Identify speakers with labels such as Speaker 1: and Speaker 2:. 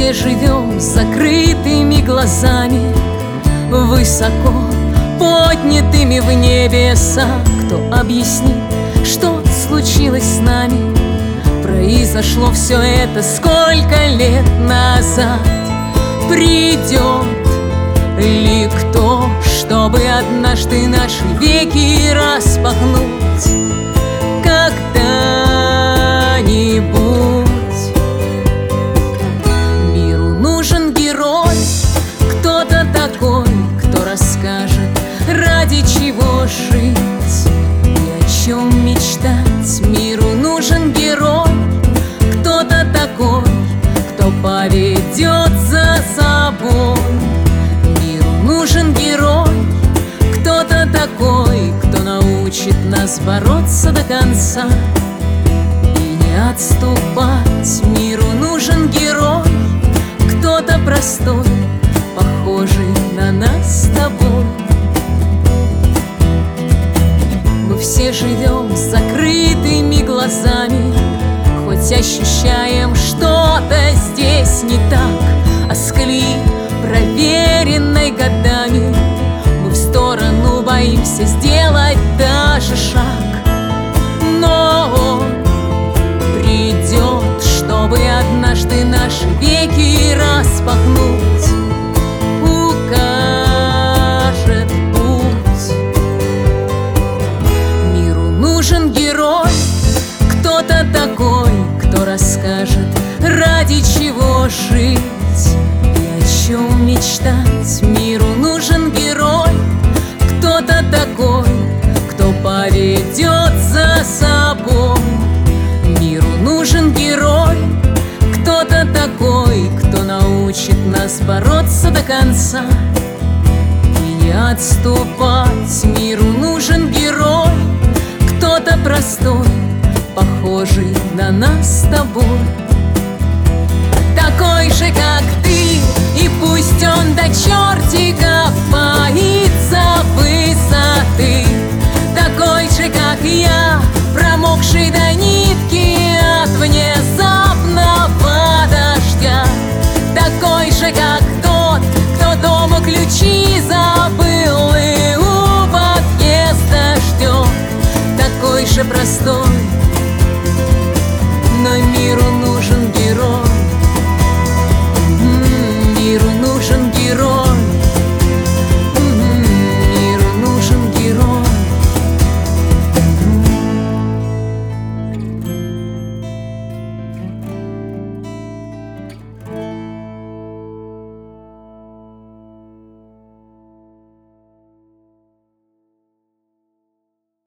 Speaker 1: все живем с закрытыми глазами, высоко поднятыми в небеса. Кто объяснит, что случилось с нами? Произошло все это сколько лет назад? Придет ли кто, чтобы однажды наши веки распахнуть когда-нибудь? Миру нужен герой, кто-то такой, кто расскажет, ради чего жить и о чем мечтать. Миру нужен герой, кто-то такой, кто поведет за собой. Миру нужен герой, кто-то такой, кто научит нас бороться до конца и не отступать. Миру нужен герой, кто-то простой, похожий на нас с тобой. Мы все живем с закрытыми глазами, хоть ощущаем, что-то здесь не так. А с колеи, проверенной годами, мы в сторону боимся сделать даже шаг. Но он придет, чтобы однажды наши веки распахнуть, укажет путь. Миру нужен герой, кто-то такой, кто расскажет, ради чего жить и о чем мечтать. Миру нужен герой, кто-то такой, кто поведет за собой. Миру нужен герой, кто-то такой, кто научит нас бороться до конца и не отступать. Миру нужен герой, кто-то простой, похожий на нас с тобой. Такой же, как ты, и пусть он до чертиков боится высоты. Такой же, как я, промокший до нитки от внезапного дождя. Такой же, как тот, кто дома ключи забыл и у подъезда ждет. Такой же простой, но миру